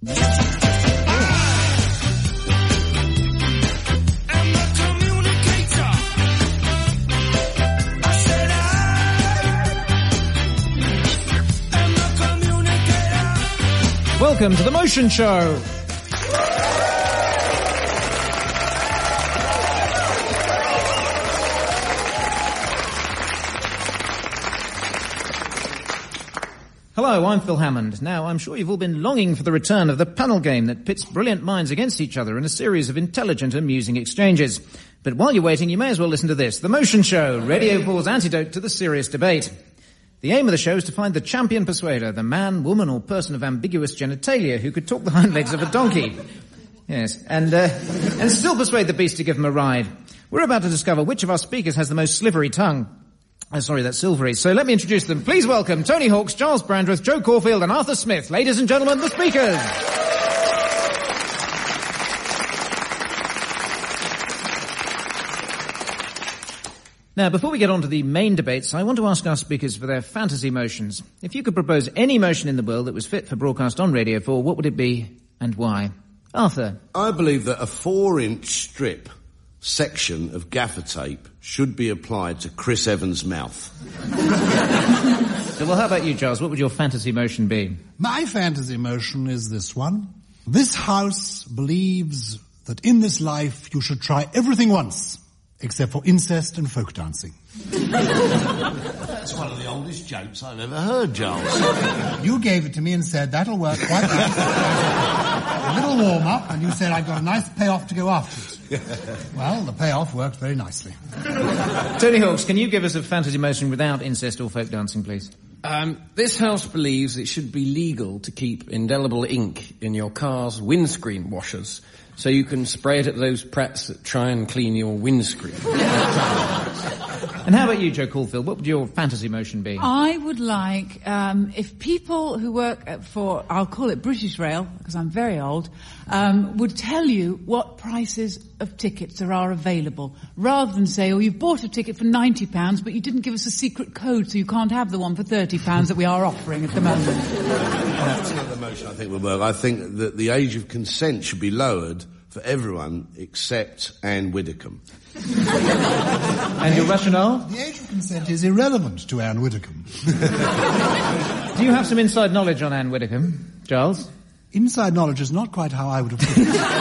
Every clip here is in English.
Welcome to The Motion Show. Hello, I'm Phil Hammond. Now, I'm sure you've all been longing for the return of the panel game that pits brilliant minds against each other in a series of intelligent, amusing exchanges. But while you're waiting, you may as well listen to this. The Motion Show, Radio 4's antidote to the serious debate. The aim of the show is to find the champion persuader, the man, woman, or person of ambiguous genitalia who could talk the hind legs of a donkey. Yes, and still persuade the beast to give him a ride. We're about to discover which of our speakers has the most slivery tongue. Sorry, that's silvery. So let me introduce them. Please welcome Tony Hawks, Giles Brandreth, Joe Caulfield, and Arthur Smith. Ladies and gentlemen, the speakers. Now, before we get on to the main debates, I want to ask our speakers for their fantasy motions. If you could propose any motion in the world that was fit for broadcast on Radio 4, what would it be and why? Arthur? I believe that a 4-inch strip section of gaffer tape should be applied to Chris Evans' mouth. Well, how about you, Giles? What would your fantasy motion be? My fantasy motion is this one. This house believes that in this life you should try everything once, except for incest and folk dancing. That's one of the oldest jokes I've ever heard, Giles. You gave it to me and said, that'll work quite nice. A little warm-up, and you said I've got a nice payoff to go after it. Well, the payoff worked very nicely. Tony Hawks, can you give us a fantasy motion without incest or folk dancing, please? This house believes it should be legal to keep indelible ink in your car's windscreen washers so you can spray it at those prats that try and clean your windscreen. And how about you, Joe Caulfield? What would your fantasy motion be? I would like, if people who work for, I'll call it British Rail, because I'm very old, would tell you what prices of tickets there are available, rather than say, oh, you've bought a ticket for £90, but you didn't give us a secret code, so you can't have the one for £30 that we are offering at the moment. That's not the motion I think will work. I think that the age of consent should be lowered for everyone except Anne Widdecombe. And your rationale? The age of consent is irrelevant to Anne Widdecombe. Do you have some inside knowledge on Anne Widdecombe, Giles? Inside knowledge is not quite how I would have put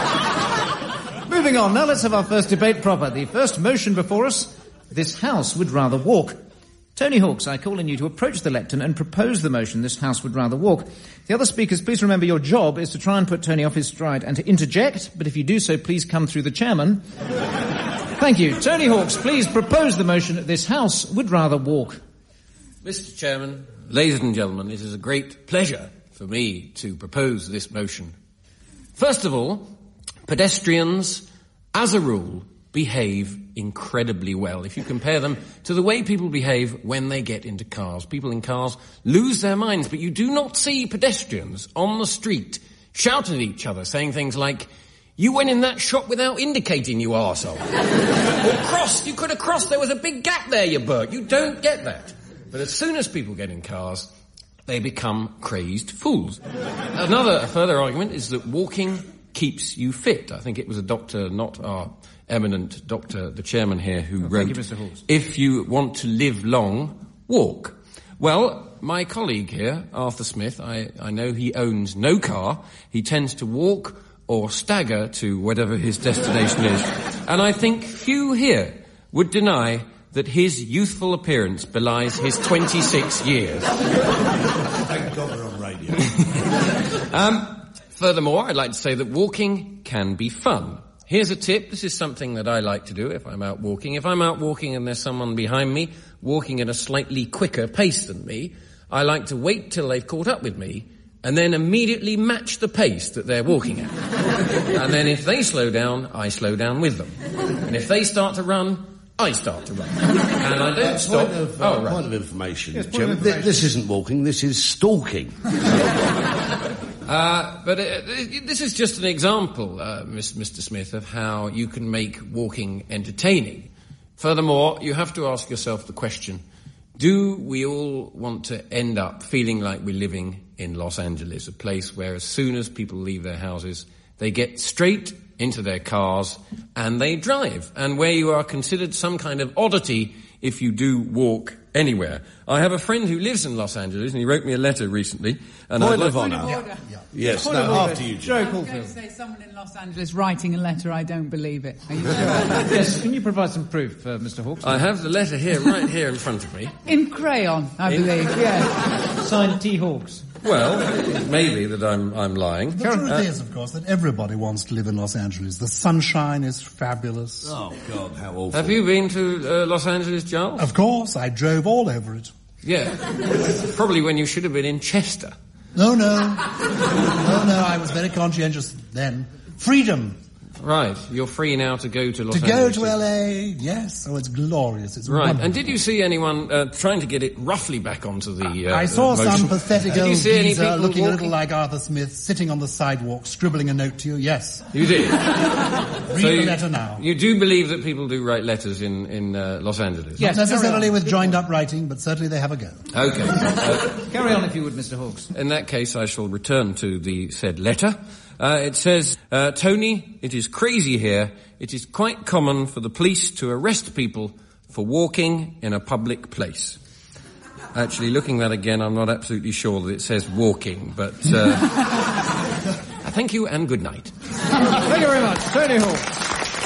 it. Moving on, now let's have our first debate proper. The first motion before us, this house would rather walk. Tony Hawks, I call on you to approach the lectern and propose the motion, this house would rather walk. The other speakers, please remember your job is to try and put Tony off his stride and to interject, but if you do so, please come through the chairman. Thank you. Tony Hawks, please propose the motion that this house would rather walk. Mr. Chairman, ladies and gentlemen, it is a great pleasure for me to propose this motion. First of all, pedestrians, as a rule, behave incredibly well. If you compare them to the way people behave when they get into cars. People in cars lose their minds, but you do not see pedestrians on the street shouting at each other, saying things like, you went in that shop without indicating, you arsehole. Or crossed, you could have crossed, there was a big gap there, you Bert. You don't get that. But as soon as people get in cars, they become crazed fools. A further argument is that walking keeps you fit. I think it was a doctor, not our eminent doctor, the chairman here, who wrote, thank you, Mr. Hawks. If you want to live long, walk. Well, my colleague here, Arthur Smith, I know he owns no car. He tends to walk or stagger to whatever his destination is. And I think few here would deny that his youthful appearance belies his 26 years. Thank God we're on radio. Furthermore, I'd like to say that walking can be fun. Here's a tip. This is something that I like to do if I'm out walking. If I'm out walking and there's someone behind me walking at a slightly quicker pace than me, I like to wait till they've caught up with me and then immediately match the pace that they're walking at. And then if they slow down, I slow down with them. And if they start to run, I start to run. And I don't stop. Point of information, yes, Jim. This isn't walking, this is stalking. This is just an example, Mr. Smith, of how you can make walking entertaining. Furthermore, you have to ask yourself the question, Do we all want to end up feeling like we're living in Los Angeles, a place where as soon as people leave their houses, they get straight into their cars and they drive, and where you are considered some kind of oddity if you do walk anywhere? I have a friend who lives in Los Angeles, and he wrote me a letter recently. And Point of honour. Yes, Point no, of order. after you, Joe I'm going Caulfield. to say someone in Los Angeles writing a letter, I don't believe it. Are you sure? Yes, can you provide some proof, Mr. Hawkes? I have the letter here, right here in front of me. In crayon, I believe, yes. Signed T. Hawkes. Well, it may be that I'm lying. The truth is, of course, that everybody wants to live in Los Angeles. The sunshine is fabulous. Oh, God, how awful. Have you been to Los Angeles, Giles? Of course, I drove all over it. Yeah. Probably when you should have been in Chester. No, I was very conscientious then. Freedom. Right, you're free now to go to Los To Angeles. go to LA, yes. Oh, it's glorious. It's Right, wonderful. and did you see anyone trying to get it roughly back onto the I saw motion? some pathetic Did you old see any geezer people looking a walking? little like Arthur Smith, sitting on the sidewalk, scribbling a note to you, yes. You did? Read the letter now. You do believe that people do write letters in Los Angeles? Yes. Not necessarily carry on. with joined-up writing, but certainly they have a go. Okay. Carry on if you would, Mr. Hawkes. In that case, I shall return to the said letter. It says, Tony, it is crazy here. It is quite common for the police to arrest people for walking in a public place. Actually, looking at that again, I'm not absolutely sure that it says walking, but thank you and good night. Thank you very much. Tony Hawkes.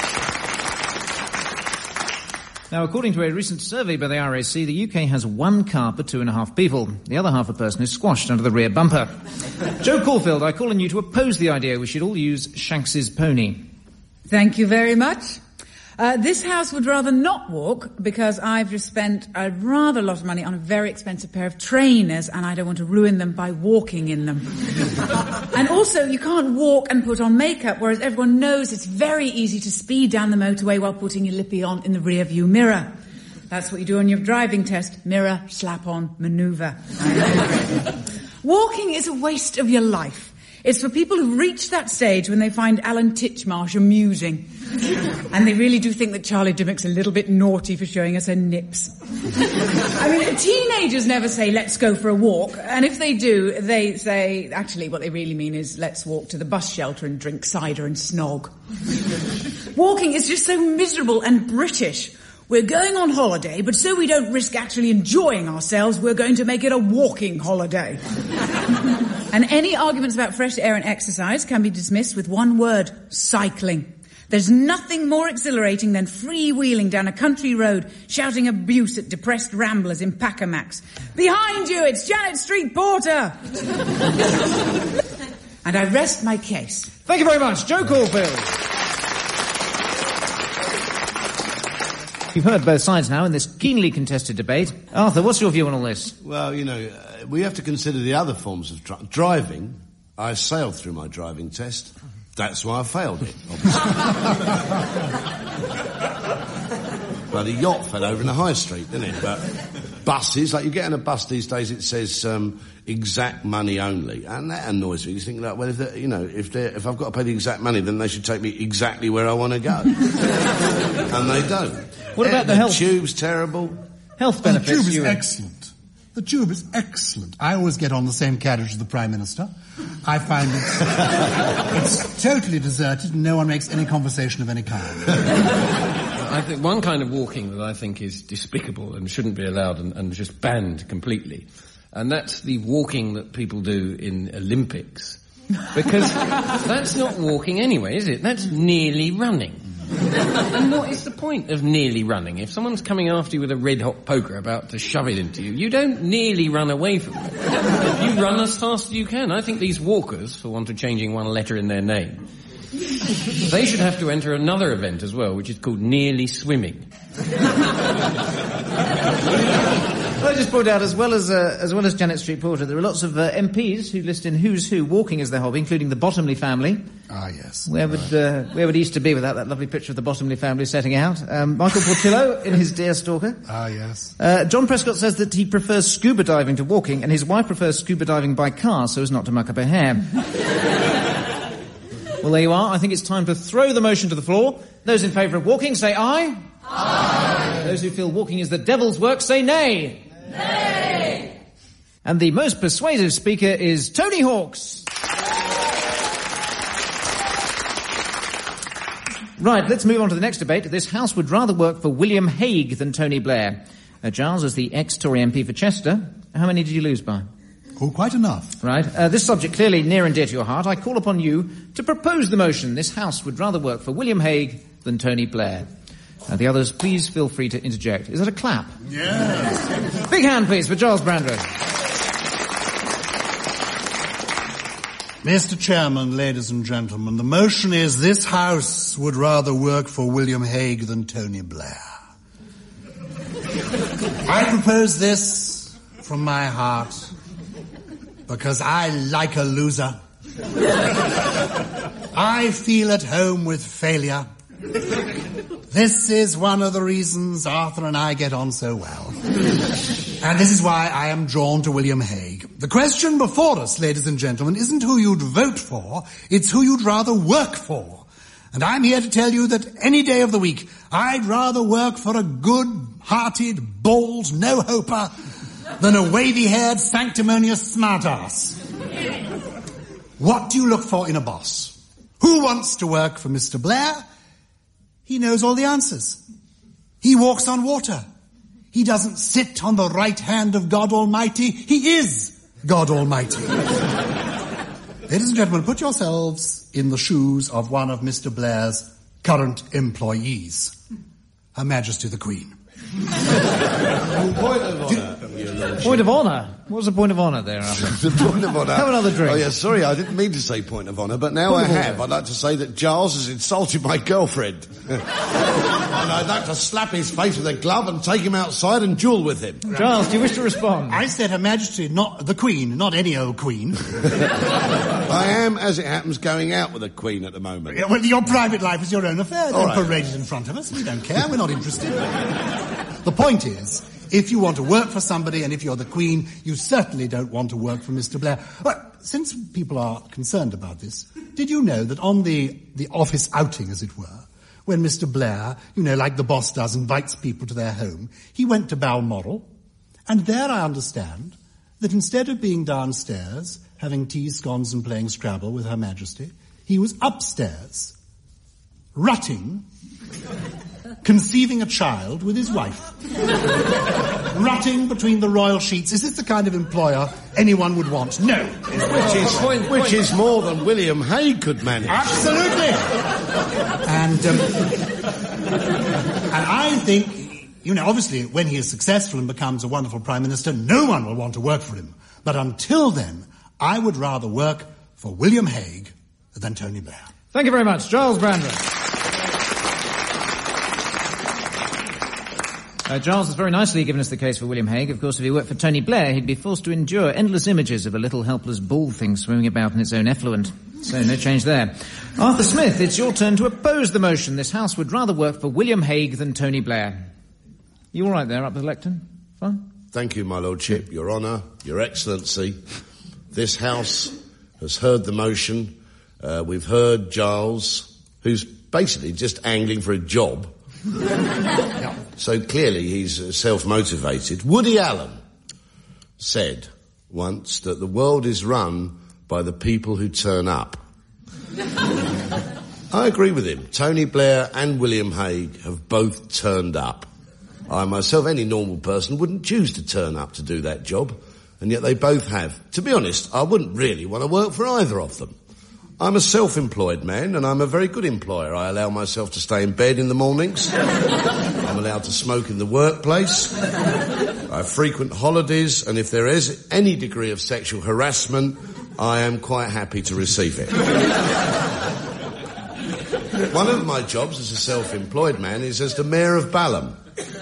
Now, according to a recent survey by the RAC, the UK has one car per 2.5 people. The other half a person is squashed under the rear bumper. Joe Caulfield, I call on you to oppose the idea we should all use Shanks's pony. Thank you very much. This house would rather not walk because I've just spent a rather lot of money on a very expensive pair of trainers and I don't want to ruin them by walking in them. And also, you can't walk and put on makeup, whereas everyone knows it's very easy to speed down the motorway while putting your lippy on in the rear view mirror. That's what you do on your driving test. Mirror, slap on, manoeuvre. Walking is a waste of your life. It's for people who've reached that stage when they find Alan Titchmarsh amusing. And they really do think that Charlie Dimmock's a little bit naughty for showing us her nips. I mean, teenagers never say, let's go for a walk. And if they do, they say, actually, what they really mean is, let's walk to the bus shelter and drink cider and snog. Walking is just so miserable and British. We're going on holiday, but so we don't risk actually enjoying ourselves, we're going to make it a walking holiday. And any arguments about fresh air and exercise can be dismissed with one word: cycling. There's nothing more exhilarating than freewheeling down a country road, shouting abuse at depressed ramblers in Pacamax. Behind you, it's Janet Street Porter! And I rest my case. Thank you very much, Joe Caulfield. You've heard both sides now in this keenly contested debate. Arthur, what's your view on all this? Well, we have to consider the other forms of driving. I sailed through my driving test. That's why I failed it, obviously. Bloody yacht fell over in the high street, didn't it? But buses, like you get on a bus these days, it says exact money only, and that annoys me. You think, like, well, if I've got to pay the exact money, then they should take me exactly where I want to go, and they don't. What about the health? The tube's terrible. Health benefits. The tube is excellent. The tube is excellent. I always get on the same carriage as the Prime Minister. I find it's totally deserted and no one makes any conversation of any kind. I think one kind of walking that I think is despicable and shouldn't be allowed and just banned completely, and that's the walking that people do in Olympics. Because that's not walking anyway, is it? That's nearly running. And what is the point of nearly running? If someone's coming after you with a red-hot poker about to shove it into you, you don't nearly run away from it. You run as fast as you can. I think these walkers, for want of changing one letter in their name, they should have to enter another event as well, which is called nearly swimming. I just point out, as well as Janet Street Porter, there are lots of MPs who list in Who's Who walking as their hobby, including the Bottomley family. Ah, yes. Where would Easter be without that lovely picture of the Bottomley family setting out? Michael Portillo in his Dear Stalker. Ah, yes. John Prescott says that he prefers scuba diving to walking, and his wife prefers scuba diving by car so as not to muck up her hair. Well, there you are. I think it's time to throw the motion to the floor. Those in favour of walking, say aye. Aye. Those who feel walking is the devil's work, say nay. Nay! And the most persuasive speaker is Tony Hawks. Right, let's move on to the next debate. This House would rather work for William Hague than Tony Blair. Giles, as the ex-Tory MP for Chester, how many did you lose by? Oh, quite enough. Right. This subject clearly near and dear to your heart. I call upon you to propose the motion. This House would rather work for William Hague than Tony Blair. The others, please feel free to interject. Is that a clap? Yes. Big hand, please, for Giles Brandreth. Mr. Chairman, ladies and gentlemen, the motion is this House would rather work for William Hague than Tony Blair. I propose this from my heart because I like a loser. I feel at home with failure. This is one of the reasons Arthur and I get on so well. And this is why I am drawn to William Hague. The question before us, ladies and gentlemen, isn't who you'd vote for, it's who you'd rather work for. And I'm here to tell you that any day of the week, I'd rather work for a good-hearted, bald, no-hoper than a wavy-haired, sanctimonious smartass. What do you look for in a boss? Who wants to work for Mr. Blair? He knows all the answers. He walks on water. He doesn't sit on the right hand of God Almighty. He is God Almighty. Ladies and gentlemen, put yourselves in the shoes of one of Mr. Blair's current employees. Her Majesty the Queen. Point of honour. Point of honour? What was the point of honour there, Arthur? The point of honour. Have another drink. Oh, yeah, sorry, I didn't mean to say point of honour, but now I have. I'd like to say that Giles has insulted my girlfriend. And I'd like to slap his face with a glove and take him outside and duel with him. Giles, do you wish to respond? I said Her Majesty, not the Queen, not any old Queen. I am, as it happens, going out with a Queen at the moment. Yeah, well, your private life is your own affair. Don't All right. parade it in front of us. We don't care. We're not interested. The point is, if you want to work for somebody and if you're the Queen, you certainly don't want to work for Mr. Blair. Well, since people are concerned about this, did you know that on the office outing, as it were, when Mr. Blair, like the boss does, invites people to their home, he went to Balmoral, and there I understand that instead of being downstairs, having tea, scones and playing Scrabble with Her Majesty, he was upstairs, rutting, conceiving a child with his wife. Rutting between the royal sheets. Is this the kind of employer anyone would want? No. Which is more than William Hague could manage. Absolutely. And I think, obviously when he is successful and becomes a wonderful Prime Minister, no one will want to work for him. But until then, I would rather work for William Hague than Tony Blair. Thank you very much. Giles Brandreth. Giles has very nicely given us the case for William Hague. Of course, if he worked for Tony Blair, he'd be forced to endure endless images of a little helpless ball thing swimming about in its own effluent. So no change there. Arthur Smith, it's your turn to oppose the motion. This House would rather work for William Hague than Tony Blair. You all right there up the lectern? Fine? Thank you, my lordship, your honour, your excellency. This House has heard the motion. We've heard Giles, who's basically just angling for a job. So clearly he's self-motivated. Woody Allen said once that the world is run by the people who turn up. I agree with him. Tony Blair and William Hague have both turned up. I myself, any normal person, wouldn't choose to turn up to do that job, and yet they both have. To be honest, I wouldn't really want to work for either of them. I'm a self-employed man, and I'm a very good employer. I allow myself to stay in bed in the mornings. I'm allowed to smoke in the workplace. I have frequent holidays, and if there is any degree of sexual harassment, I am quite happy to receive it. One of my jobs as a self-employed man is as the Mayor of Balham.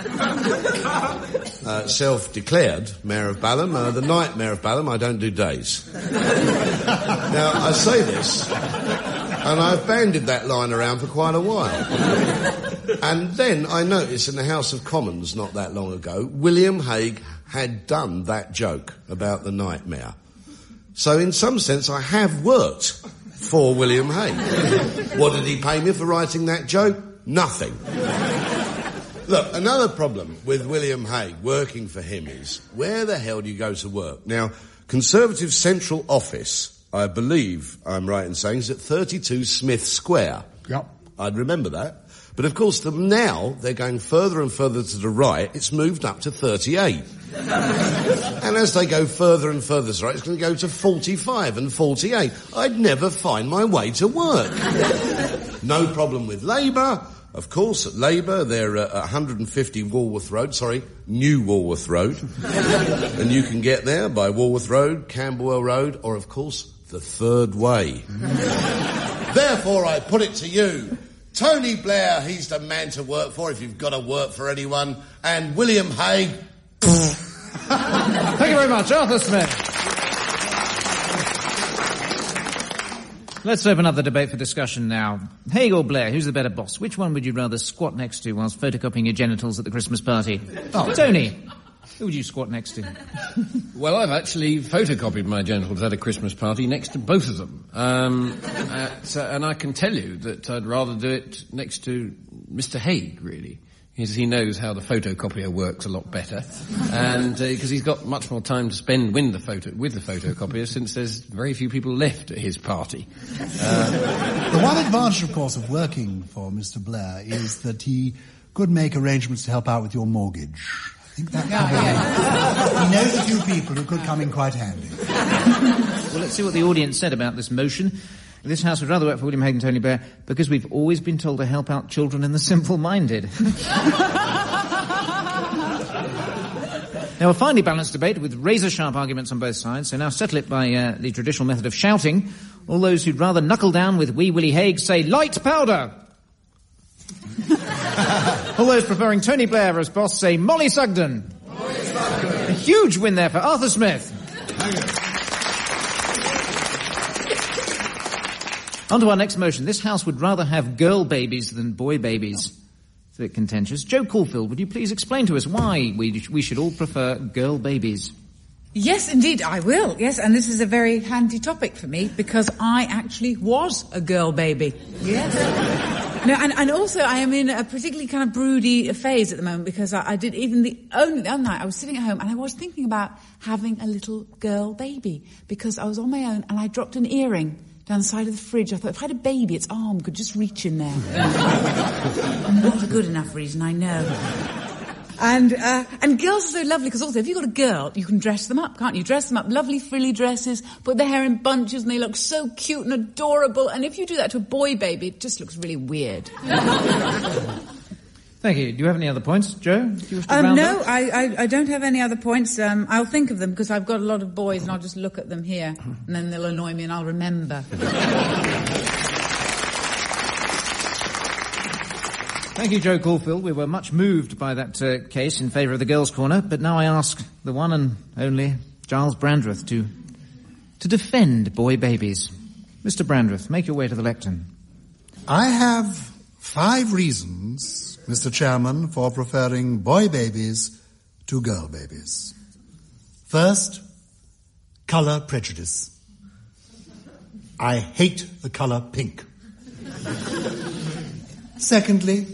Self-declared Mayor of Balham. The night Mayor of Balham, I don't do days. Now, I say this, and I've bandied that line around for quite a while. And then I noticed in the House of Commons not that long ago, William Hague had done that joke about the nightmare. So in some sense, I have worked for William Hague. What did he pay me for writing that joke? Nothing. Look, another problem with William Hague working for him is, where the hell do you go to work? Now, Conservative Central Office, I believe I'm right in saying, is at 32 Smith Square. Yep. I'd remember that. But of course, now they're going further and further to the right. It's moved up to 38. And as they go further and further to the right, it's going to go to 45 and 48. I'd never find my way to work. No problem with Labour. Of course, at Labour, they're at 150 Walworth Road, New Walworth Road. And you can get there by Walworth Road, Camberwell Road, or of course, the Third Way. Therefore, I put it to you, Tony Blair, he's the man to work for if you've got to work for anyone, and William Hague. Thank you very much, Arthur Smith. Let's open up the debate for discussion now. Hague or Blair, who's the better boss? Which one would you rather squat next to whilst photocopying your genitals at the Christmas party? Oh, Tony, who would you squat next to? Well, I've actually photocopied my genitals at a Christmas party next to both of them. And I can tell you that I'd rather do it next to Mr. Hague, really. Because he knows how the photocopier works a lot better. And because he's got much more time to spend with the photocopier, since there's very few people left at his party. The one advantage, of course, of working for Mr. Blair is that he could make arrangements to help out with your mortgage. I think that he knows a few people who could come in quite handy. Well, let's see what the audience said about this motion. This House would rather work for William Hague and Tony Blair because we've always been told to help out children and the simple-minded. Now, a finely balanced debate with razor-sharp arguments on both sides, so now settle it by the traditional method of shouting. All those who'd rather knuckle down with Wee Willie Hague say, light powder! All those preferring Tony Blair as boss say, Molly Sugden! A huge win there for Arthur Smith. On to our next motion. This House would rather have girl babies than boy babies. It's a bit contentious. Joe Caulfield, would you please explain to us why we should all prefer girl babies? Yes, indeed, I will. Yes, and this is a very handy topic for me because I actually was a girl baby. Yes. No, and also I am in a particularly kind of broody phase at the moment because I did even the other night I was sitting at home and I was thinking about having a little girl baby because I was on my own and I dropped an earring down the side of the fridge. I thought, if I had a baby, its arm could just reach in there. Not a good enough reason, I know. And girls are so lovely, because also, if you've got a girl, you can dress them up, can't you? Dress them up, lovely frilly dresses, put their hair in bunches, and they look so cute and adorable. And if you do that to a boy baby, it just looks really weird. Thank you. Do you have any other points, Joe? Do you wish to round no, up? I don't have any other points. I'll think of them because I've got a lot of boys and I'll just look at them here and then they'll annoy me and I'll remember. Thank you, Joe Caulfield. We were much moved by that case in favour of the Girls' Corner, but now I ask the one and only Giles Brandreth to defend boy babies. Mr. Brandreth, make your way to the lectern. I have 5 reasons, Mr. Chairman, for preferring boy babies to girl babies. First, colour prejudice. I hate the colour pink. Secondly,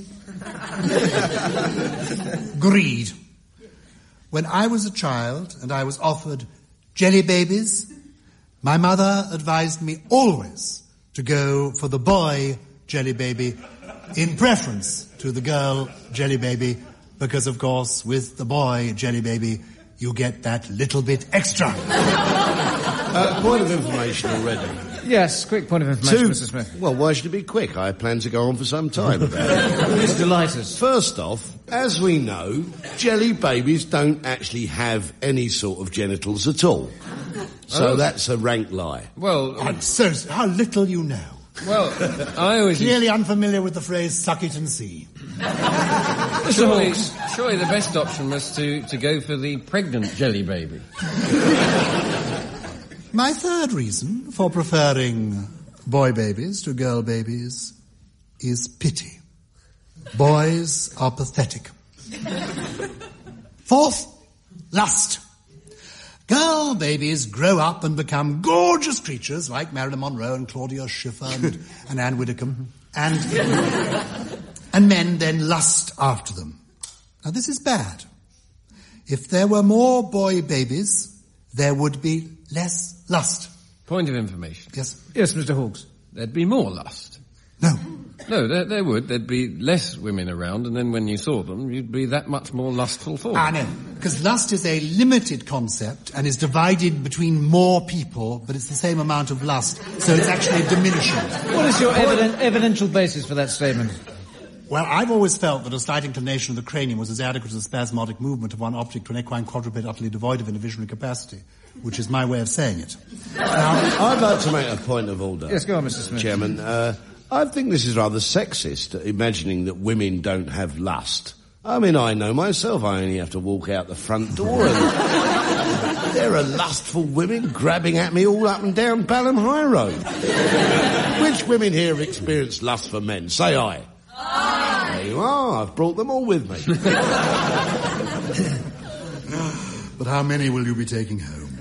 greed. When I was a child and I was offered jelly babies, my mother advised me always to go for the boy jelly baby in preference to the girl jelly baby, because of course with the boy jelly baby you get that little bit extra. Point of information already. Yes, quick point of information, 2, Mr. Smith. Well, why should it be quick? I plan to go on for some time about it. Please delight us. First off, as we know, jelly babies don't actually have any sort of genitals at all. So that's a rank lie. Well, So, how little you know. well, I always... Clearly unfamiliar with the phrase suck it and see. Surely the best option was to go for the pregnant jelly baby. My third reason for preferring boy babies to girl babies is pity. Boys are pathetic. Fourth, lust. Girl babies grow up and become gorgeous creatures like Marilyn Monroe and Claudia Schiffer and Anne Widdecombe, and men then lust after them. Now, this is bad. If there were more boy babies, there would be less lust. Point of information. Yes? Yes, Mr. Hawkes. There'd be more lust. No. No, there would. There'd be less women around, and then when you saw them, you'd be that much more lustful for them. No. Because lust is a limited concept and is divided between more people, but it's the same amount of lust, so it's actually diminishing. What is your evidential basis for that statement? Well, I've always felt that a slight inclination of the cranium was as adequate as a spasmodic movement of one object to an equine quadruped utterly devoid of any visionary capacity, which is my way of saying it. Now, I'd like to make a point of order. Yes, go on, Mr. Smith. Chairman. I think this is rather sexist, imagining that women don't have lust. I mean, I know myself, I only have to walk out the front door and there are lustful women grabbing at me all up and down Balham High Road. Which women here have experienced lust for men? Say aye. Aye. There you are, I've brought them all with me. But how many will you be taking home?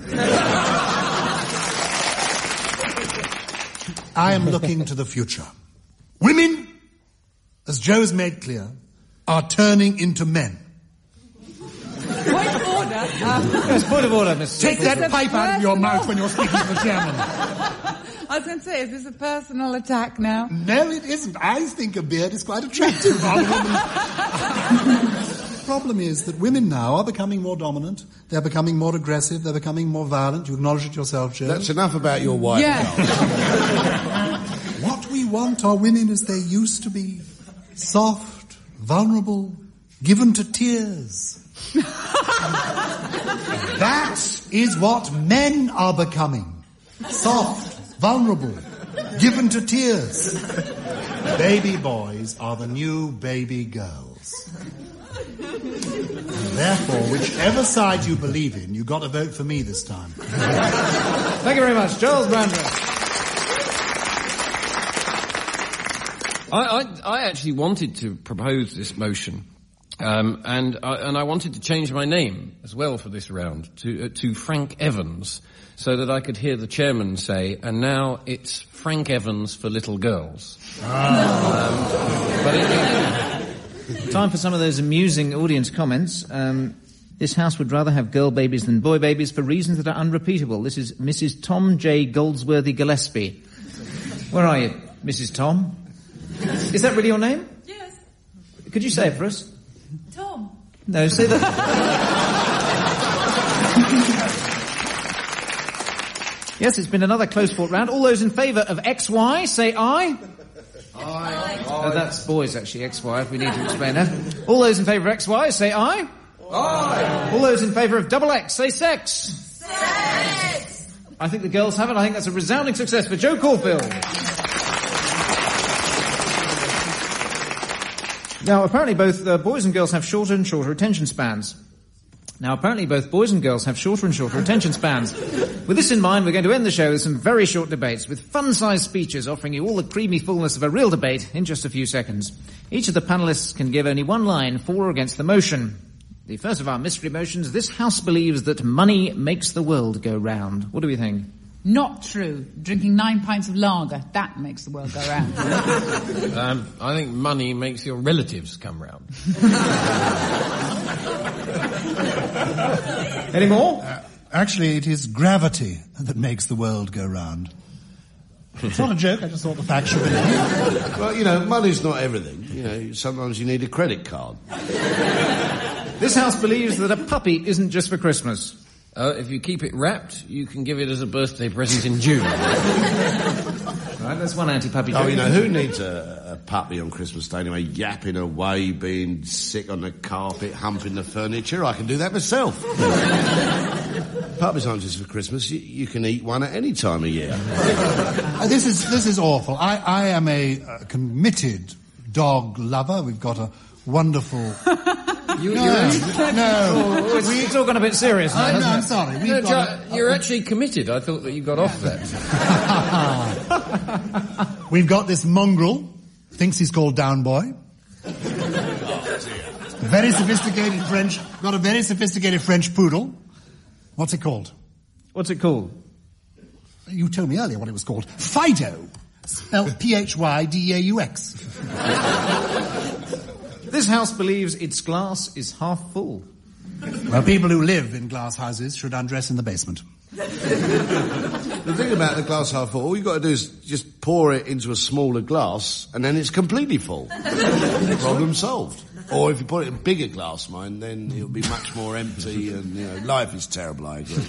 I am looking to the future. Women, as Joe's made clear, are turning into men. Point of order. Yes, point of order, Mr. Take that pipe out of your mouth when you're speaking to the chairman. I was going to say, is this a personal attack now? No, it isn't. I think a beard is quite attractive on a woman. The problem is that women now are becoming more dominant, they're becoming more aggressive, they're becoming more violent. You acknowledge it yourself, Joe. That's enough about your wife. Yeah. What we want are women as they used to be. Soft, vulnerable, given to tears. That is what men are becoming. Soft, vulnerable, given to tears. Baby boys are the new baby girls. And therefore, whichever side you believe in, you've got to vote for me this time. Thank you very much. Charles Brandreth. I actually wanted to propose this motion, and I wanted to change my name as well for this round to Frank Evans, so that I could hear the chairman say, and now it's Frank Evans for little girls. Time for some of those amusing audience comments. This house would rather have girl babies than boy babies for reasons that are unrepeatable. This is Mrs. Tom J. Goldsworthy Gillespie. Where are you, Mrs. Tom? Is that really your name? Yes. Could you say it for us? Tom. No, say that. Yes, it's been another close fought round. All those in favour of XY, say aye. Aye. Oh, that's boys, actually, XY, if we need to explain that. All those in favour of XY, say aye. Aye. All those in favour of double X, say sex. Sex. I think the girls have it. I think that's a resounding success for Joe Caulfield. Now, apparently both boys and girls have shorter and shorter attention spans. With this in mind, we're going to end the show with some very short debates, with fun-sized speeches offering you all the creamy fullness of a real debate in just a few seconds. Each of the panellists can give only one line for or against the motion. The first of our mystery motions, this house believes that money makes the world go round. What do we think? Not true. Drinking 9 pints of lager, that makes the world go round. I think money makes your relatives come round. Any more? Actually, it is gravity that makes the world go round. It's not a joke, I just thought the facts should be known. Well, money's not everything. Sometimes you need a credit card. This house believes that a puppy isn't just for Christmas. If you keep it wrapped, you can give it as a birthday present in June. Right, that's one anti-puppy joke. Who needs a puppy on Christmas Day anyway? Yapping away, being sick on the carpet, humping the furniture. I can do that myself. Puppies aren't just for Christmas. You can eat one at any time of year. This is awful. I am a committed dog lover. We've got a wonderful... We're talking a bit serious now. I'm sorry. You're actually committed. I thought that you got off that. We've got this mongrel, thinks he's called Down Boy. Very sophisticated French, got a very sophisticated French poodle. What's it called? What's it called? You told me earlier what it was called. Fido, spelled P-H-Y-D-A-U-X. This house believes its glass is half full. Well, people who live in glass houses should undress in the basement. The thing about the glass half full, all you've got to do is just pour it into a smaller glass, and then it's completely full. Problem solved. Or if you put it in a bigger glass, mind, then it'll be much more empty, and, you know, life is terrible, I agree.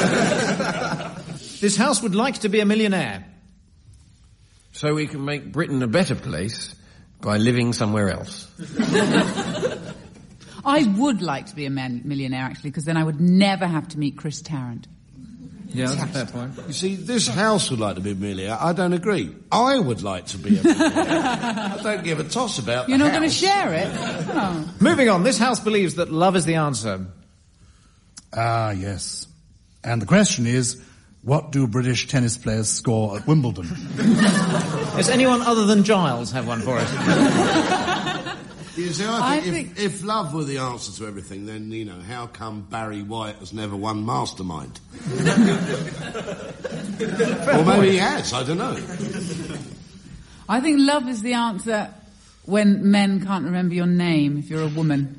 This house would like to be a millionaire. So we can make Britain a better place by living somewhere else. I would like to be a millionaire, actually, because then I would never have to meet Chris Tarrant. Yeah, that's a fair point. You see, this house would like to be a millionaire. I don't agree. I would like to be a millionaire. I don't give a toss about You're the not house. going to share it? Oh. Moving on, this house believes that love is the answer. Ah, yes. And the question is, what do British tennis players score at Wimbledon? Does anyone other than Giles have one for us? You see, I think if love were the answer to everything, then, you know, how come Barry White has never won Mastermind? Or maybe he has, I don't know. I think love is the answer when men can't remember your name if you're a woman.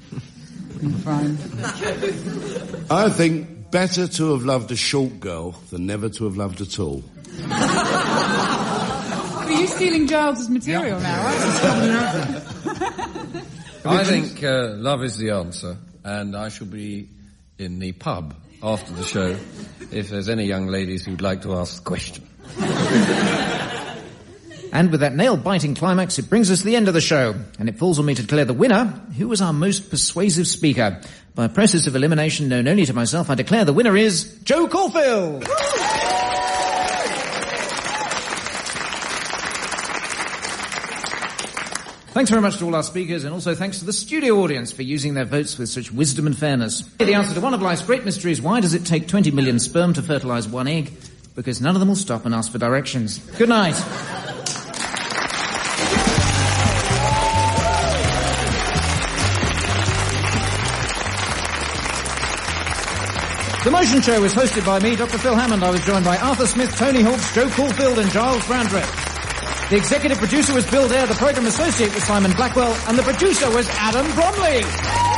I think better to have loved a short girl than never to have loved at all. Are you stealing Giles' material now, aren't you? I think love is the answer, and I shall be in the pub after the show if there's any young ladies who'd like to ask the question. And with that nail-biting climax, it brings us to the end of the show, and it falls on me to declare the winner, who was our most persuasive speaker. By a process of elimination known only to myself, I declare the winner is Joe Caulfield! Thanks very much to all our speakers, and also thanks to the studio audience for using their votes with such wisdom and fairness. The answer to one of life's great mysteries, why does it take 20 million sperm to fertilise one egg? Because none of them will stop and ask for directions. Good night. The Motion Show was hosted by me, Dr. Phil Hammond. I was joined by Arthur Smith, Tony Hawks, Joe Caulfield and Giles Brandrett. The executive producer was Bill Dare, the program associate was Simon Blackwell, and the producer was Adam Bromley.